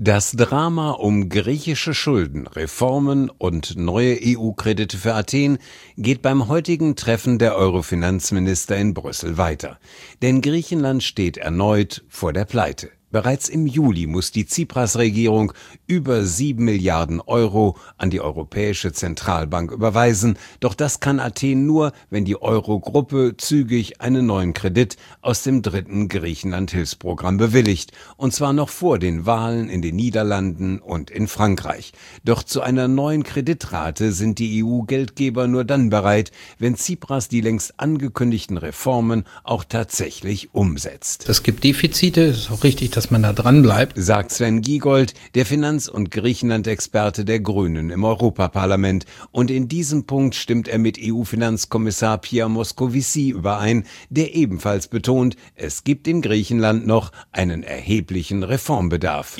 Das Drama um griechische Schulden, Reformen und neue EU-Kredite für Athen geht beim heutigen Treffen der Euro-Finanzminister in Brüssel weiter. Denn Griechenland steht erneut vor der Pleite. Bereits im Juli muss die Tsipras-Regierung über 7 Milliarden Euro an die Europäische Zentralbank überweisen. Doch das kann Athen nur, wenn die Euro-Gruppe zügig einen neuen Kredit aus dem dritten Griechenland-Hilfsprogramm bewilligt. Und zwar noch vor den Wahlen in den Niederlanden und in Frankreich. Doch zu einer neuen Kreditrate sind die EU-Geldgeber nur dann bereit, wenn Tsipras die längst angekündigten Reformen auch tatsächlich umsetzt. Es gibt Defizite, es ist auch richtig, dass man da dran bleibt, sagt Sven Giegold, der Finanz- und Griechenland-Experte der Grünen im Europaparlament. Und in diesem Punkt stimmt er mit EU-Finanzkommissar Pierre Moscovici überein, der ebenfalls betont, es gibt in Griechenland noch einen erheblichen Reformbedarf.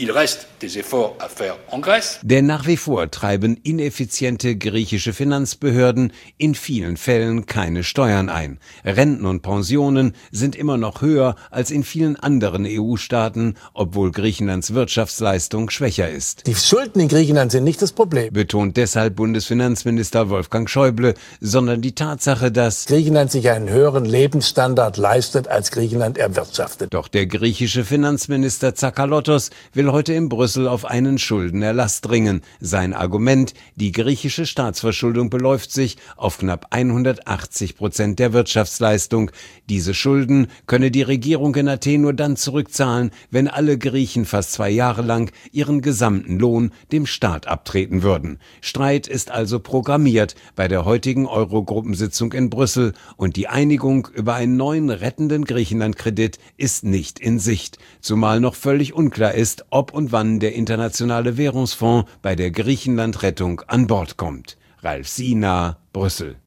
Denn nach wie vor treiben ineffiziente griechische Finanzbehörden in vielen Fällen keine Steuern ein. Renten und Pensionen sind immer noch höher als in vielen anderen EU-Staaten, obwohl Griechenlands Wirtschaftsleistung schwächer ist. Die Schulden in Griechenland sind nicht das Problem, betont deshalb Bundesfinanzminister Wolfgang Schäuble, sondern die Tatsache, dass Griechenland sich einen höheren Lebensstandard leistet, als Griechenland erwirtschaftet. Doch der griechische Finanzminister Tsakalotos will heute in Brüssel auf einen Schuldenerlass dringen. Sein Argument: Die griechische Staatsverschuldung beläuft sich auf knapp 180% der Wirtschaftsleistung. Diese Schulden könne die Regierung in Athen nur dann zurückzahlen, wenn alle Griechen fast 2 Jahre lang ihren gesamten Lohn dem Staat abtreten würden. Streit ist also programmiert bei der heutigen Eurogruppensitzung in Brüssel und die Einigung über einen neuen rettenden Griechenland-Kredit ist nicht in Sicht, zumal noch völlig unklar ist, ob und wann der Internationale Währungsfonds bei der Griechenland-Rettung an Bord kommt. Ralf Sina, Brüssel.